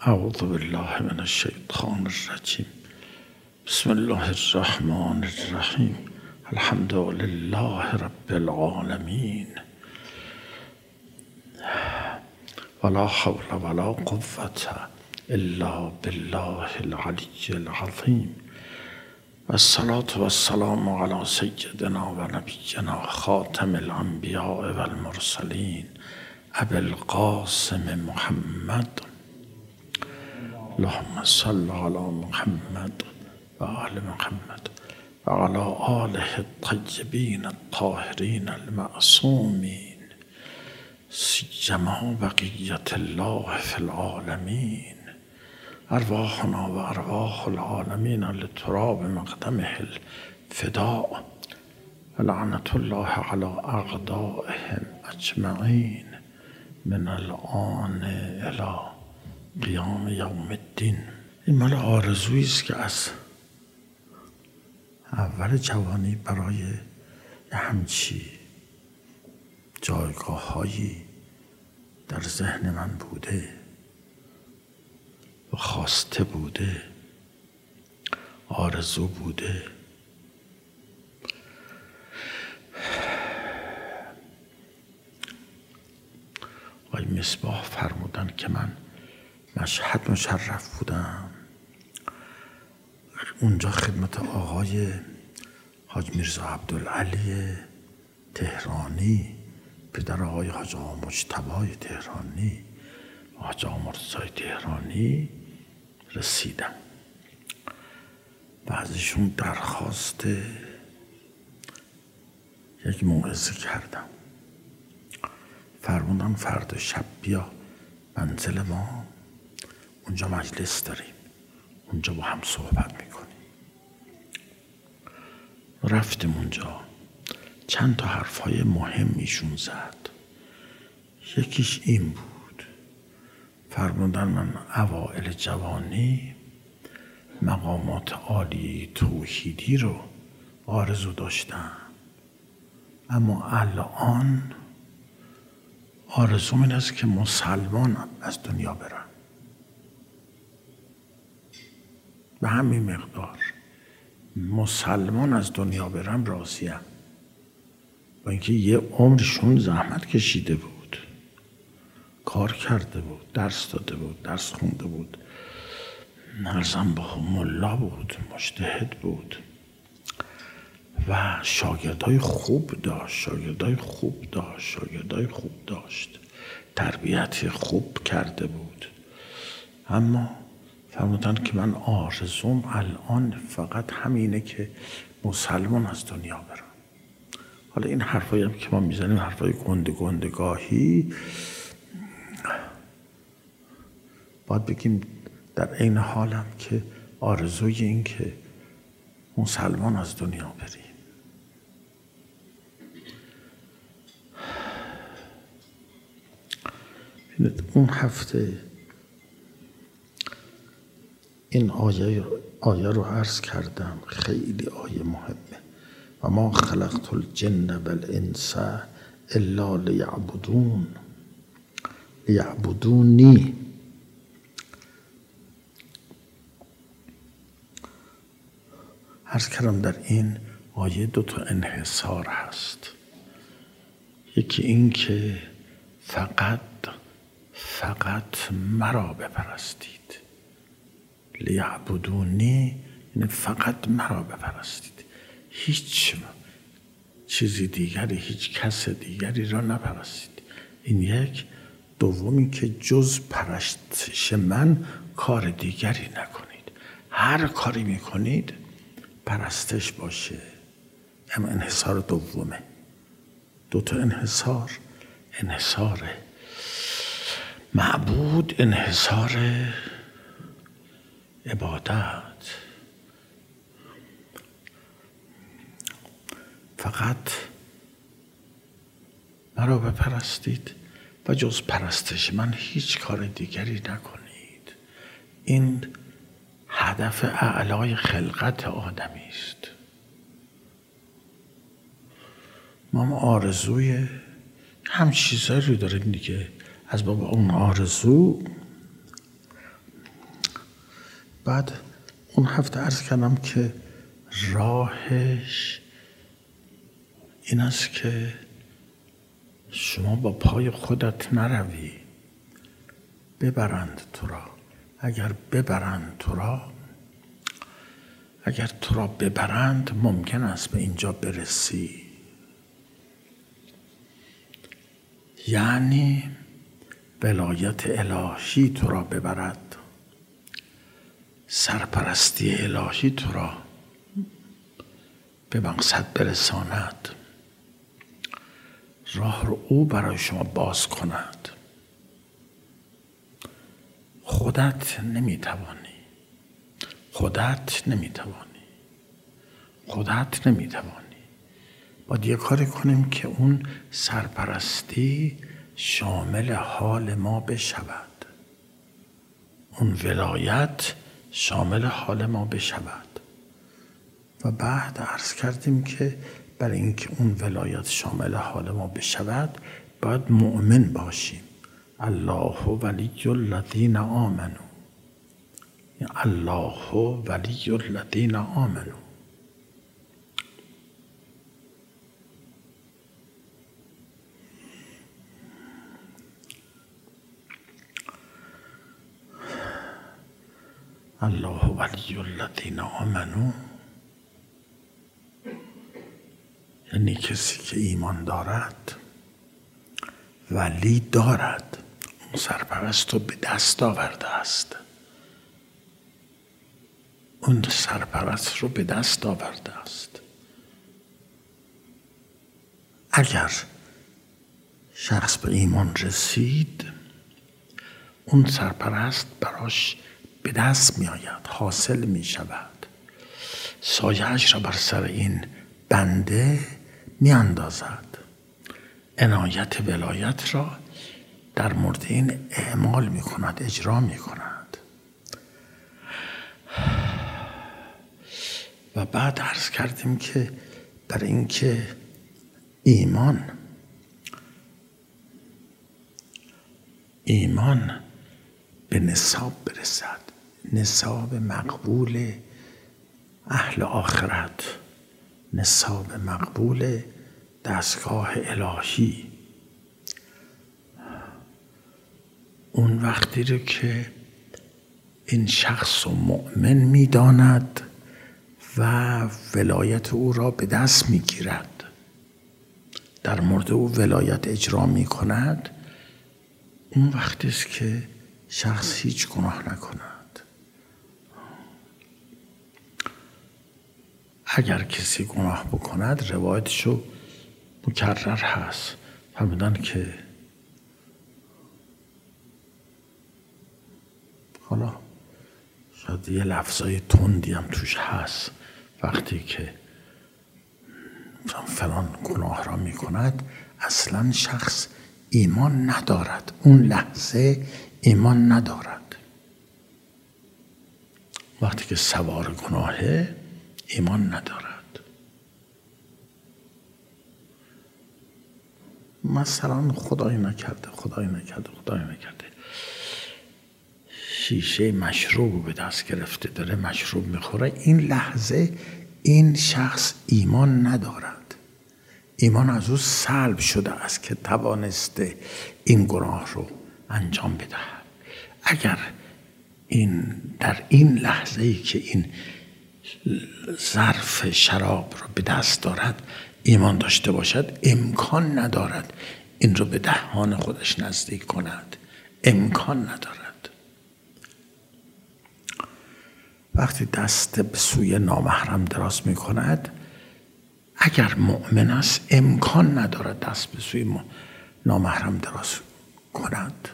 اعوذ بالله من الشیطان الرجیم. بسم الله الرحمن الرحیم. الحمد لله رب العالمین. ولا حول ولا قوة الا بالله العلی العظیم. والصلاة والسلام على سیدنا و نبینا خاتم الانبیاء والمرسلین ابی القاسم محمد. اللهم صل على محمد و آل محمد و على آله الطیبین الطاهرین المعصومین سیما بقیة الله فی العالمین. ارواحنا و ارواح العالمین لتراب مقدمه الفداء لعنة الله على اعدائهم اجمعین من الآن الی قیام یوم الدین. این مال آرزویی است که از اول جوانی برای همچی جایگاه‌هایی در ذهن من بوده و خواسته بوده، آرزو بوده. آقای مصباح فرمودن که من مشهد مشرف بودم، اونجا خدمت آقای حاج میرزا عبدالعلی تهرانی، پدر آقای حاج آقا مجتبی تهرانی و حاج آقا مرتضی تهرانی رسیدم و ازشون درخواست یک موعظه کردم. فرمودن فردا شب بیا منزل ما، اونجا مجلس داریم، اونجا با هم صحبت میکنیم. رفتیم اونجا، چند تا حرفای مهم ایشون زد. یکیش این بود، فرمودن من اوائل جوانی مقامات عالی توحیدی رو آرزو داشتم، اما الان آرزوم این است که مسلمان از دنیا برم. به همین مقدار مسلمان از دنیا برم راضیم. با اینکه یه عمرشون زحمت کشیده بود، کار کرده بود، درس داده بود، درس خونده بود، ارزم با ملا بود، مجتهد بود و شاگردای خوب داشت، تربیت خوب کرده بود. اما فرمودن که من آرزوم الان فقط همینه که مسلمان از دنیا برم. حالا این حرفایی هم که ما میزنیم حرفای گندگاهی، باید بگیم در عین حالم که آرزوی این که مسلمان از دنیا بریم. اون هفته این آیه رو عرض کردم، خیلی آیه مهمه. و ما خلقت الجن والانس الا لیعبدونی. عرض کردم در این آیه 2 تا انحصار هست. یکی این که فقط مرا بپرستید. لیعبدونی یعنی فقط مرا بپرستید، هیچ چیزی دیگری، هیچ کس دیگری را نپرستید. این یک. دومی که جز پرستش من کار دیگری نکنید. هر کاری میکنید پرستش باشه. اما انحصار دومه. 2 تا انحصار معبود، انحصار عبادت. فقط مرا بپرستید و جز پرستش من هیچ کار دیگری نکنید. این هدف اعلای خلقت آدمی است. ما آرزوی هم چیزایی رو داریم دیگه. از باب اون آرزو بعد اون هفته عرض کردم که راهش این است که شما با پای خودت نروی، ببرند تو را. اگر ببرند تو را، اگر تو را ببرند ممکن است به اینجا برسی. یعنی ولایت الهی تو را ببرد، سرپرستی الهی تو را به مقصد برساند، راه رو او برای شما باز کند. خودت نمیتوانی، خودت نمیتوانی، خودت نمیتوانی. باید یه کاری کنیم که اون سرپرستی شامل حال ما بشود، اون ولایت شامل حال ما بشود. و بعد عرض کردیم که برای اینکه اون ولایت شامل حال ما بشود باید مؤمن باشیم. الله ولی الذین آمنوا، الله ولی الذین آمنوا. الله ولی الذین آمنوا یعنی کسی که ایمان دارد، ولی دارد، اون سرپرست رو به دست آورده است، اون سرپرست رو به دست آورده است. اگر شخص به ایمان رسید، اون سرپرست براش به دست می آید، حاصل می شود، سایه‌اش را بر سر این بنده می اندازد، عنایت ولایت را در مورد این اعمال می کند، اجرا می کند. و بعد عرض کردیم که برای اینکه ایمان به نصاب برسد، نصاب مقبول اهل آخرت، نصاب مقبول دستگاه الهی، اون وقتی رو که این شخص و مؤمن می‌داند و ولایت او را به دست می‌گیرد، در مورد او ولایت اجرا می‌کند، اون وقتی است که شخص هیچ گناه نکند. اگر کسی گناه بکند روایتشو مکرر هست، فرمودن که حالا شاید یه لفظای تندی هم توش هست، وقتی که فلان گناه را میکند اصلا شخص ایمان ندارد، اون لحظه ایمان ندارد. وقتی که سوار گناهه ایمان ندارد. مثلا خدای نکرده شیشه مشروب به دست گرفته، داره مشروب میخوره، این لحظه این شخص ایمان ندارد، ایمان از او سلب شده است که توانسته این گناه رو انجام بدهد. اگر این در این لحظه‌ای که این ظرف شراب رو به دست دارد ایمان داشته باشد، امکان ندارد این رو به دهان خودش نزدیک کند، امکان ندارد. وقتی دست به سوی نامحرم دراز می کند، اگر مؤمن است امکان ندارد دست به سوی نامحرم دراز کند،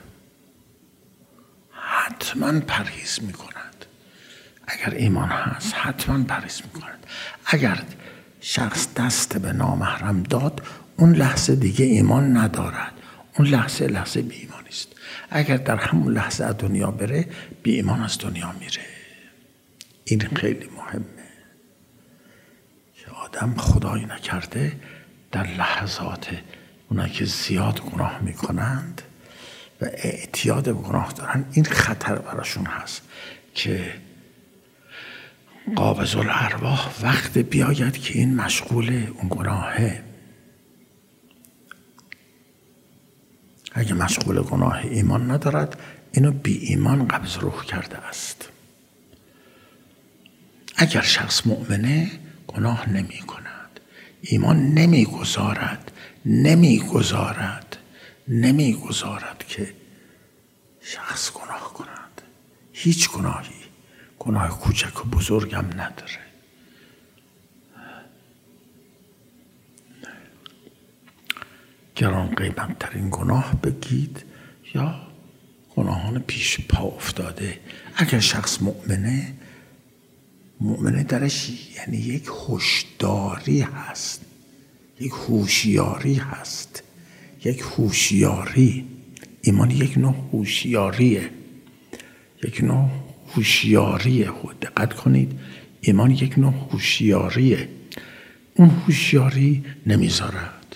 حتما پرهیز می کند. اگر ایمان هست حتما پرهیز می کند. اگر شخص دست به نامحرم داد، اون لحظه دیگه ایمان ندارد، اون لحظه بی ایمانی است. اگر در همون لحظه از دنیا بره، بی ایمان از دنیا میره. این خیلی مهمه که آدم خدای نکرده در لحظات اونایی که زیاد گناه میکنند و اعتیاد به گناه دارن، این خطر براشون هست که قابض الارواح وقت بیاید که این مشغول اون گناهه. اگه مشغول گناه ایمان ندارد، اینو بی ایمان قبض روح کرده است. اگر شخص مؤمنه گناه نمی کند، ایمان نمی گذارد که شخص گناه کند. هیچ گناهی، گناه کوچک و بزرگم نداره. گران قیمت ترین گناه بگید یا گناهان پیش پا افتاده. اگر شخص مؤمنه درش یعنی یک هوشداری هست، یک هوشیاری هست، یک هوشیاری. ایمان یک نوع هوشیاریه، یک نوع هوشیاریه. دقت کنید، ایمان یک نوع هوشیاریه. اون هوشیاری نمیذارد.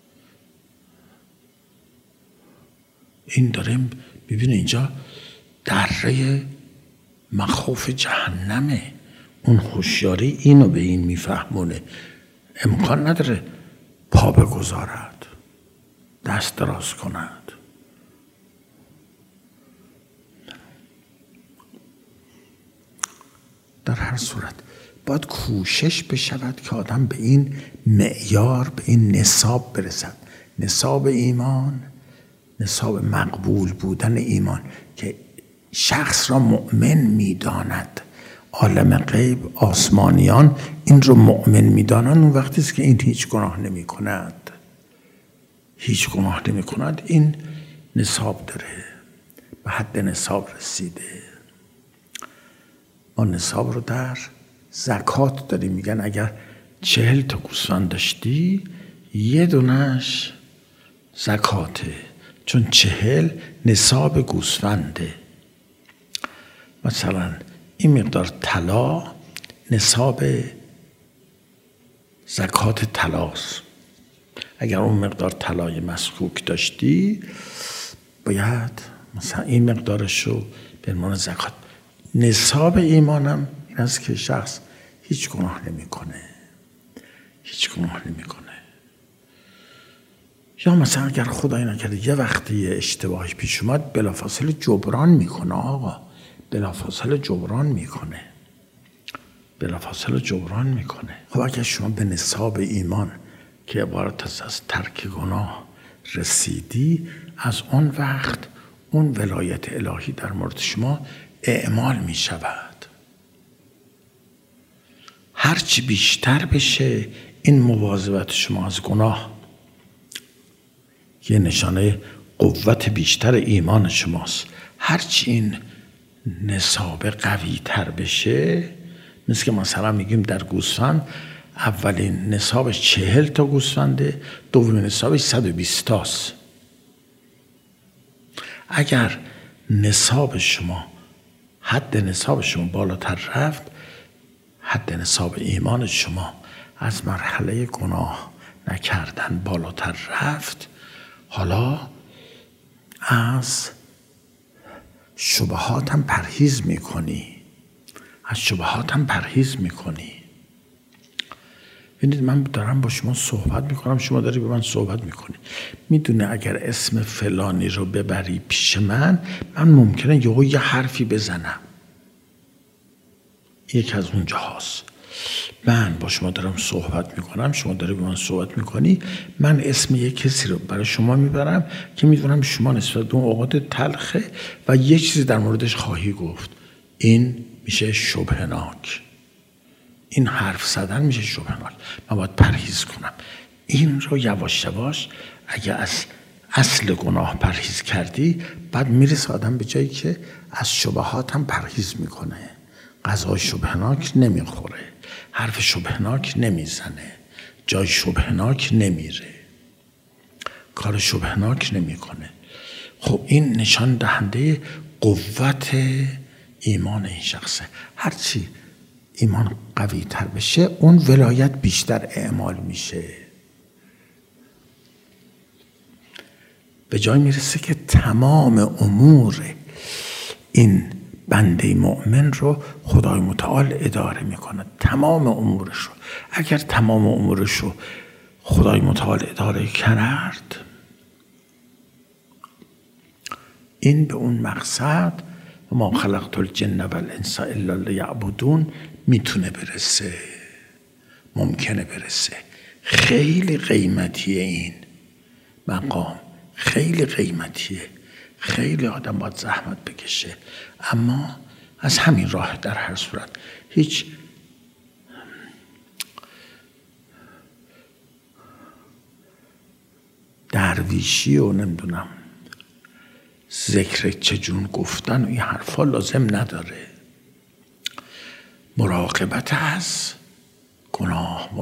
این داریم ببینید اینجا دره مخوف جهنمه. اون هوشیاری اینو به این میفهمونه. امکان نداره پا بگذارد، دست دراز کند. در هر صورت باید کوشش بشود که آدم به این معیار، به این نصاب برسد. نصاب ایمان، نصاب مقبول بودن ایمان، که شخص را مؤمن میداند. عالم غیب، آسمانیان این رو مؤمن میدانند. اون وقتی است که این هیچ گناه نمی کند، هیچ گناه نمی کند. این نصاب داره، به حد نصاب رسیده. ما نصاب رو در زکات داریم. میگن اگر 40 تا گوسفند داشتی، یه دونش زکاته، چون 40 نصاب گوسفنده. مثلا این مقدار طلا نصاب زکات طلاست. اگر اون مقدار طلای مسکوک داشتی، باید مثلا این مقدارش رو به عنوان زکات. نصاب ایمانم این است که شخص هیچ گناه نمیکنه، هیچ گناه نمیکنه. یا مثلا اگر خدای نکرده یه وقتی اشتباهی پیش اومد، بلافاصله جبران میکنه. آقا بلافاصله جبران میکنه، بلافاصله جبران میکنه. خب اگر شما به نصاب ایمان که عبارت است از ترک گناه رسیدی، از اون وقت اون ولایت الهی در مورد شما اعمال می شود. هرچی بیشتر بشه این مواظبت شما از گناه، یه نشانه قوت بیشتر ایمان شماست. هرچی این نصاب قوی تر بشه، مثل که مثلا میگیم در گوسفند اولین نصابش 40 تا گوسفنده، دومین نصابش 120 تاست. اگر نصاب شما، حد نصاب شما بالاتر رفت، حد نصاب ایمان شما از مرحله گناه نکردن بالاتر رفت، حالا از شبهات هم پرهیز میکنی، از شبهات هم پرهیز میکنی. ببینید من دارم با شما صحبت میکنم، شما داری به من صحبت میکنی. میدونه اگر اسم فلانی رو ببری پیش من ممکنه یه حرفی بزنم. یک از اونجا هاست. من با شما دارم صحبت میکنم، شما داری به من صحبت میکنی، من اسم یک کسی رو برای شما میبرم که میدونم شما نسبت به اون اوقات تلخه و یه چیزی در موردش خواهی گفت. این میشه شبهناک. این حرف زدن میشه شبهناک. من باید پرهیز کنم. این رو یواش یواش اگه از اصل گناه پرهیز کردی، بعد میرسه آدم به جایی که از شبهات هم پرهیز میکنه. غذای شبهناک نمیخوره، حرف شبهناک نمیزنه، جای شبهناک نمیره، کار شبهناک نمیکنه. خب این نشان دهنده قوت ایمان این شخصه. هرچی ایمان قوی تر بشه، اون ولایت بیشتر اعمال میشه. به جای میرسه که تمام امور این بنده مؤمن رو خدای متعال اداره میکنه، تمام امورش رو. اگر تمام امورش رو خدای متعال اداره کرد، این به اون مقصد ما خلقت الجن و الانس الا لیعبدون میتونه برسه، ممکنه برسه. خیلی قیمتیه این مقام، خیلی قیمتیه، خیلی آدم باید زحمت بکشه، اما از همین راه در هر صورت هیچ درویشی و نمیدونم ذکر چجون گفتن و این حرفا لازم نداره. مراقبت از گناه،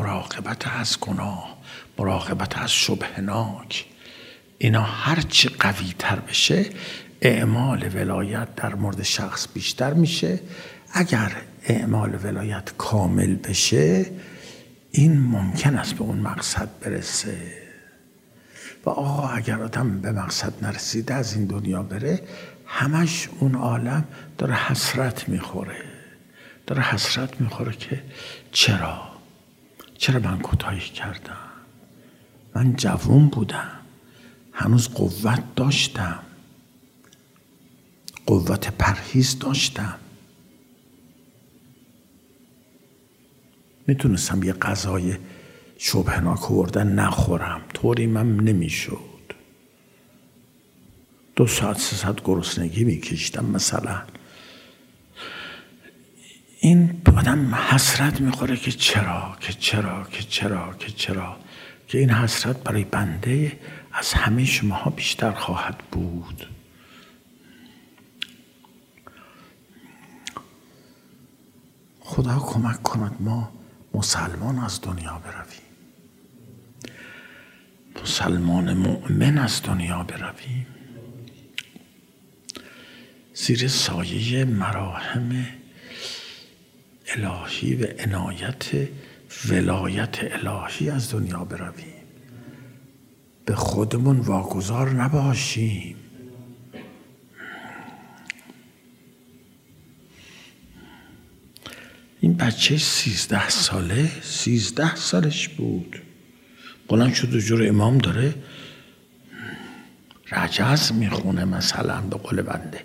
مراقبت از شبهناک، اینا هرچی قوی تر بشه اعمال ولایت در مورد شخص بیشتر میشه. اگر اعمال ولایت کامل بشه این ممکن است به اون مقصد برسه. و آقا اگر آدم به مقصد نرسیده از این دنیا بره، همش اون عالم داره حسرت میخوره که چرا من کوتاهی کردم، من جوان بودم، هنوز قوت داشتم، قوت پرهیز داشتم، میتونستم یه غذای شبهناک آوردن نخورم، طوری من نمیشد، 2 ساعت 3 ساعت گرسنگی میکشیدم مثلا. این آدم حسرت میخوره که چرا که این حسرت برای بنده از همه شماها بیشتر خواهد بود. خدا کمک کند ما مسلمان از دنیا برویم، مسلمان مؤمن از دنیا برویم، زیر سایه مراهم الهی و عنایت ولایت الهی از دنیا برویم، به خودمون واگذار نباشیم. این بچه 13 سالش بود، بلند شد و جور امام داره رجز میخونه مثلا، به قول بنده.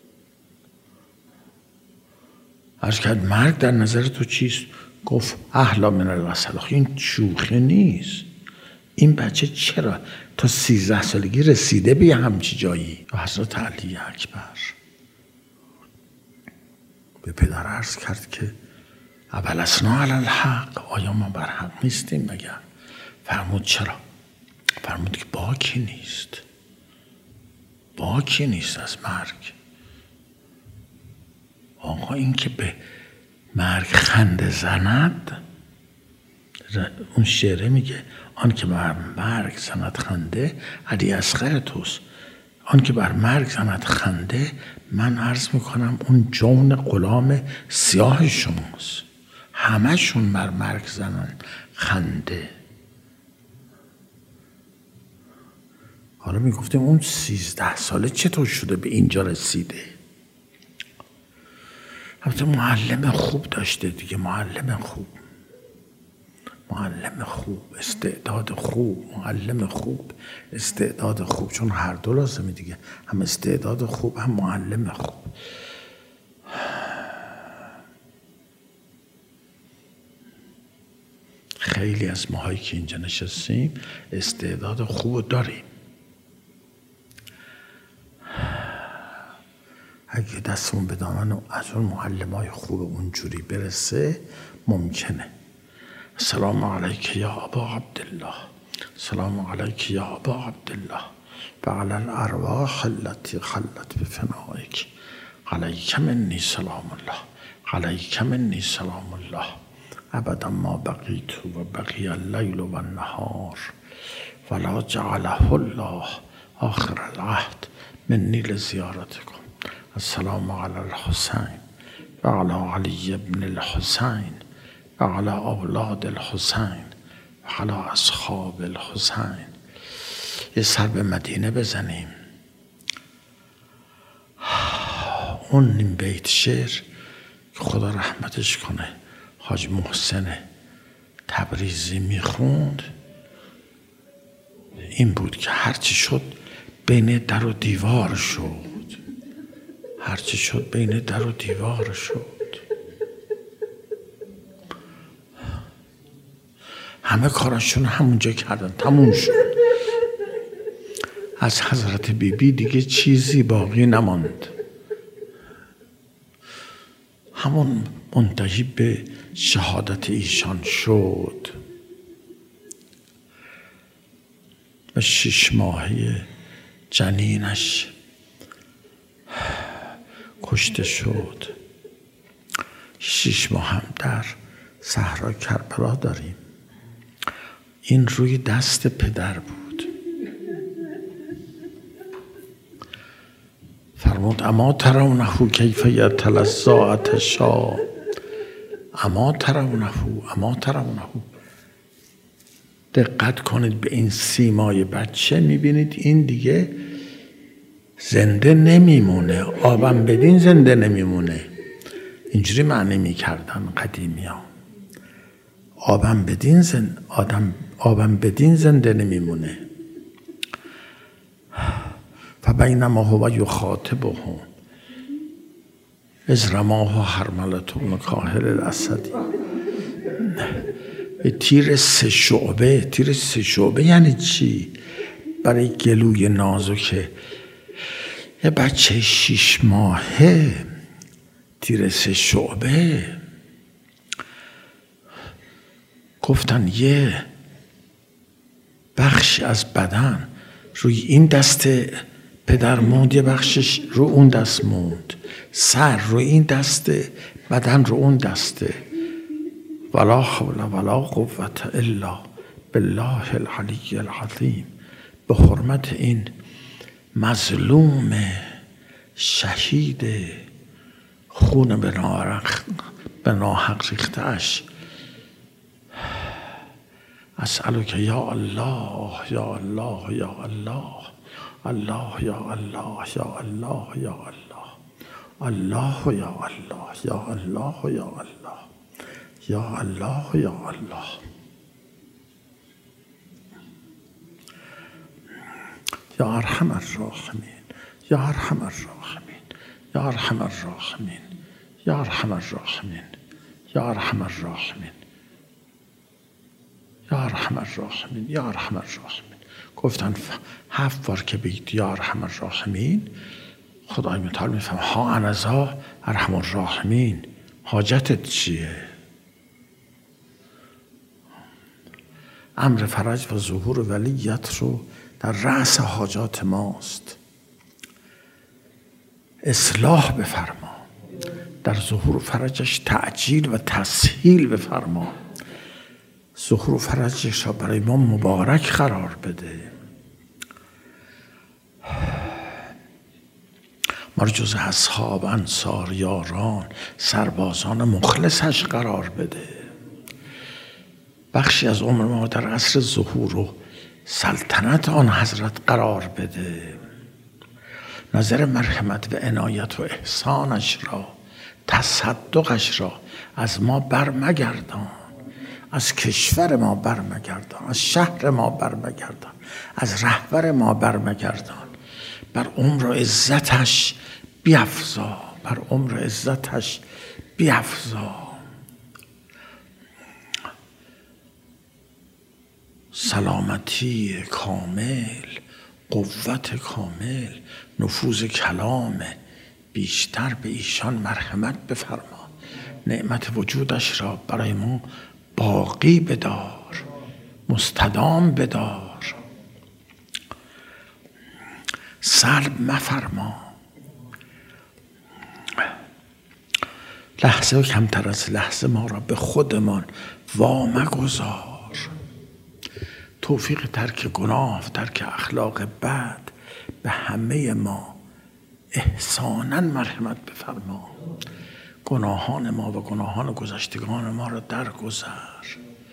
عرض کرد مرگ در نظر تو چیست؟ گفت احلا من الوصل. این شوخی نیست. این بچه چرا تا 13 سالگی رسیده به همچی جایی؟ حضرت علی اکبر به پدر عرض کرد که ابلسنا علی الحق، آیا ما بر حق نیستیم مگر؟ فرمود چرا؟ فرمود که باکی نیست از مرگ. آقا این که به مرگ خنده زند، اون شعره میگه آن که بر مرگ زند خنده علی اصغر توست. آن که بر مرگ زند خنده، من عرض میکنم اون جون غلام سیاه شماست. همشون بر مرگ زنن خنده. حالا میگفتیم اون 13 ساله چطور شده به اینجا رسیده؟ البته معلم خوب داشته دیگه، معلم خوب، استعداد خوب، معلم خوب، استعداد خوب، چون هر دو لازمه دیگه، هم استعداد خوب هم معلم خوب. خیلی از ماهایی که اینجا نشستیم استعداد خوب داریم. اگه دستمون به دامن از اون معلمای خوب اونجوری برسه ممکنه. السلام علیک یا ابا عبدالله، السلام علیک یا ابا عبدالله و علی الارواح التي خلت بفنائک، علیک منی سلام الله، علیک منی سلام الله ابدا ما بقیت و بقی اللیل و النهار ولا جعله الله آخر العهد منی لزیارتکم. السلام علی الحسین و علی علی ابن الحسین و علی اولاد الحسین و علی اصحاب الحسین. یه سر به مدینه بزنیم. اون نیم بیت شعر که خدا رحمتش کنه حاج محسن تبریزی میخوند این بود که هرچی شد بین در و دیوار شد، هرچی شد بین در و دیوار شد. همه کاراشون همونجا کردن، تموم شد. از حضرت بیبی دیگه چیزی باقی نماند. همون منتهی به شهادت ایشان شد و 6 ماهه جنینش کشته شد. 6 ماه هم در صحرای کربلا داریم. این روی دست پدر بود. فرمود اما ترونه کیف یتلظی عطشا، اما ترونه. دقت کنید به این سیمای بچه، میبینید این دیگه زنده نمیمونه، آبم بدین زنده نمیمونه. اینجوری معنی میکردن قدیمی ها. آبم بدین زنده نمیمونه. فبینما هو یخاطبهم اذ رماه حرملة بن کاهل الاسدی. تیر 3 شعبه یعنی چی؟ برای گلوی نازک یه بچه 6 ماهه تیر 3 شعبه. گفتن یه بخشی از بدن روی این دست پدر موند، یه بخشش رو اون دست موند، سر رو این دست، بدن رو اون دسته. ولا حول ولا قوة الا بالله العلی العظیم. به حرمت این مظلوم شهید خون به ناحق ریخته‌اش، اسألک یا الله یا الله یا الله، الله یا الله یا الله یا الله، الله یا الله یا الله یا الله، یا الله یا الله. یا ارحم الراحمین، یا ارحم الراحمین، یا ارحم الراحمین، یا ارحم الراحمین، یا ارحم الراحمین، یا ارحم الراحمین، یا ارحم الراحمین. گفتن 7 بار که بگید یا ارحم الراحمین، خدای متعال میفهم ها انا ذا ارحم الراحمین. حاجتت چیه؟ امر فرج و ظهور ولیت رو در رأس حاجات ماست. اصلاح بفرما، در ظهور فرجش تعجیل و تسهیل بفرما. ظهور فرجش را برای ما مبارک قرار بده. ما را جز اصحاب، انصار، یاران، سربازان مخلصش قرار بده. بخشی از عمر ما در عصر ظهور و سلطنت آن حضرت قرار بده. نظر مرحمت و عنایت و احسانش را، تصدقش را از ما برمگردان، از کشور ما برمگردان، از شهر ما برمگردان، از رهبر ما برمگردان. بر عمر و عزتش بیفزا، بر عمر و عزتش بیفزا. سلامتی کامل، قوت کامل، نفوذ کلام بیشتر به ایشان مرحمت بفرما. نعمت وجودش را برای ما باقی بدار، مستدام بدار. سلب مفرما. لحظه و کمتر از لحظه ما را به خودمان وامگذار. توفیق ترک گناه، ترک اخلاق بد به همه ما احساناً مرحمت بفرما. گناهان ما و گناهان گذشتگان ما را درگذر.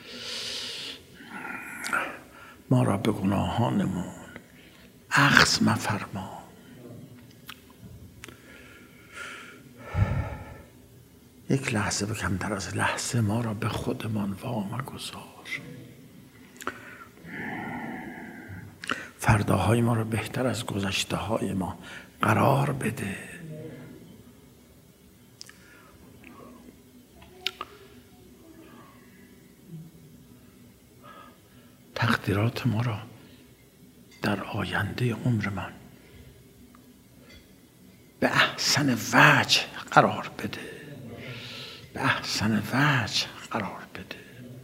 ما را به گناهانمون اخذ مفرما. یک لحظه به کمتر از لحظه ما را به خودمان وامگذار. فرداهای ما را بهتر از گذشته های ما قرار بده. تقدیرات ما را در آینده عمرمان به احسن وجه قرار بده. به احسن وجه قرار بده.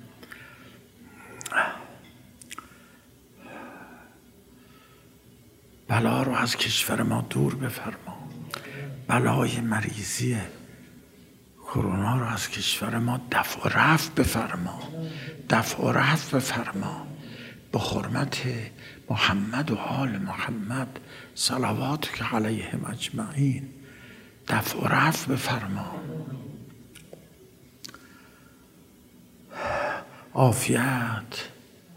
بلا رو از کشور ما دور بفرما. بلای مریضی کرونا رو از کشور ما دفع و رفع بفرما. دفع و رفع بفرما. به حرمت محمد و آل محمد صلواتک علیهم اجمعین دفع و رفع بفرما. عافیت،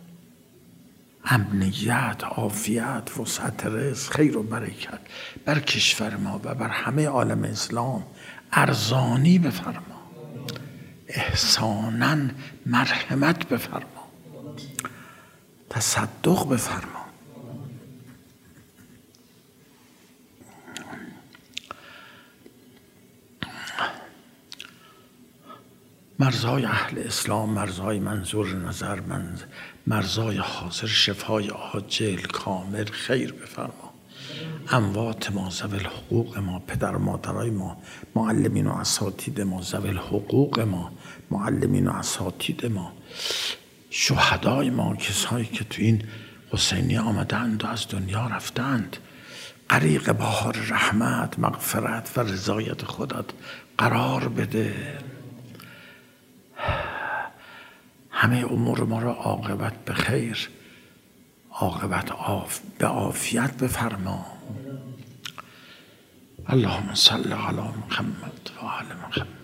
امنیت، عافیت، وسعت رزق، خیر و برکت بر کشور ما و بر همه عالم اسلام ارزانی بفرما. احساناً مرحمت بفرما. تصدق بفرما. مرزای اهل اسلام، مرزای منظور نظر، مرزای حاضر شفای عاجل کامل خیر بفرما. اموات ما، ذوی الحقوق ما، پدر و مادرای ما، معلمین و اساتید ما، ذوی الحقوق ما، معلمین و اساتید ما، شهدای ما، کسایی که تو این حسینی آمدند و از دنیا رفتند، غریق بهار رحمت، مغفرت و رضایت خودت قرار بده. همه امور ما را عاقبت به خیر، عاقبت به عافیت بفرما. اللهم صل علی محمد و آل محمد.